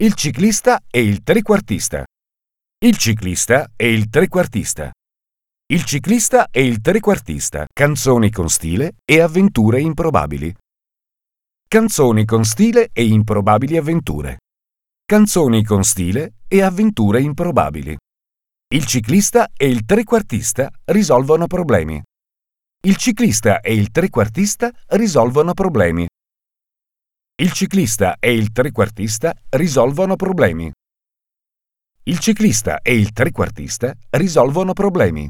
Il ciclista e il trequartista. Il ciclista e il trequartista. Il ciclista e il trequartista. Canzoni con stile e avventure improbabili. Canzoni con stile e improbabili avventure. Canzoni con stile e avventure improbabili. Il ciclista e il trequartista risolvono problemi. Il ciclista e il trequartista risolvono problemi. Il ciclista e il trequartista risolvono problemi. Il ciclista e il trequartista risolvono problemi.